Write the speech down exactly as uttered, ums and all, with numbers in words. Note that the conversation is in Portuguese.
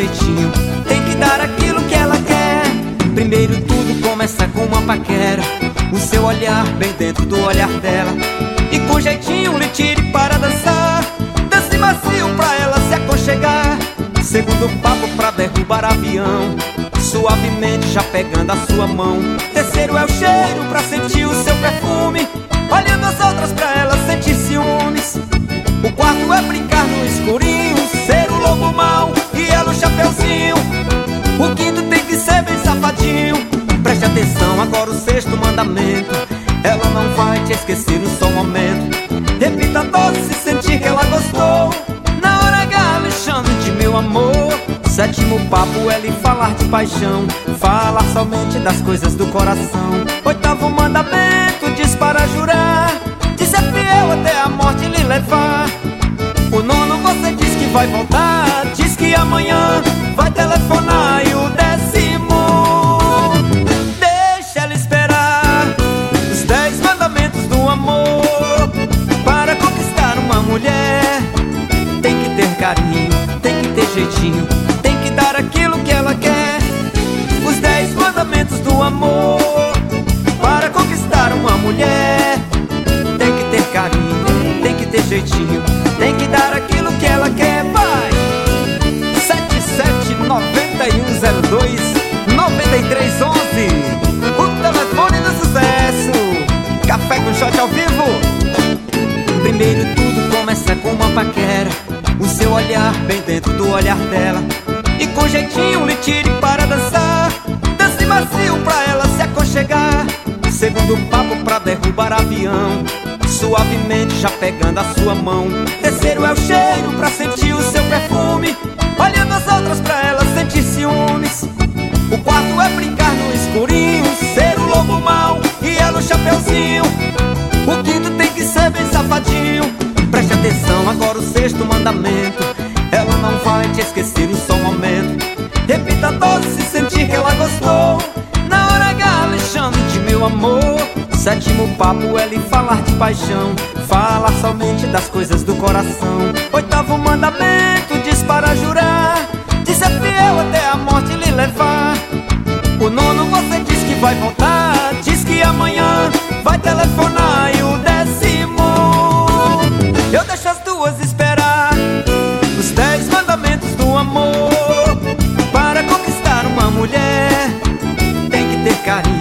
jeitinho, tem que dar aquilo que ela quer. Primeiro tudo começa com uma paquera, o seu olhar bem dentro do olhar dela, e com jeitinho lhe tire para dançar. Dance macio pra ela se aconchegar. Segundo papo pra derrubar avião, suavemente já pegando a sua mão. Terceiro é o cheiro pra sentir o seu perfume, olhando as outras pra ela sentir ciúmes. O quarto é brincar no escurinho, ser o lobo mau e ela o chapeuzinho. O quinto tem que ser bem safadinho. Preste atenção, agora o sexto mandamento: ela não vai te esquecer um só momento. Repita todos se sentir que ela gostou. Na hora H me chame de meu amor. Sétimo papo é lhe falar de paixão, falar somente das coisas do coração. Oitavo mandamento diz para jurar, de ser fiel até a morte lhe levar. O nono você diz que vai voltar, diz que amanhã vai telefonar. E o décimo deixa ela esperar. Os dez mandamentos do amor: para conquistar uma mulher, tem que ter carinho, tem que ter jeitinho, tem que dar aquilo que ela quer. Os dez mandamentos do amor: para conquistar uma mulher, tem que ter carinho, tem que ter jeitinho, tem que dar aquilo que ela quer. Vai! sete sete nove um zero dois nove três um um, o telefone do sucesso. Café com shot ao vivo. Primeiro tudo começa com uma paquera, o seu olhar bem dentro do olhar dela, e com jeitinho lhe tire para dançar. Dance macio pra ela se aconchegar. Segundo papo pra derrubar avião, suavemente já pegando a sua mão. Terceiro é o cheiro pra sentir o seu perfume, olhando as outras pra ela sentir ciúmes. O quarto é brincar no escurinho, ser o lobo mau e ela o chapeuzinho. O quinto tem que ser bem safadinho. Preste atenção, agora o sexto mandamento: ela não vai te esquecer um só momento. Repita todos se sentir que ela gostou. Na hora H me chame de meu amor. Sétimo papo é lhe falar de paixão, falar somente das coisas do coração. Oitavo mandamento diz para jurar, de ser fiel até a morte lhe levar. O nono você diz que vai voltar, diz que amanhã vai telefonar. E o décimo eu deixo as duas esperar. Os dez mandamentos do amor: para conquistar uma mulher, tem que ter carinho,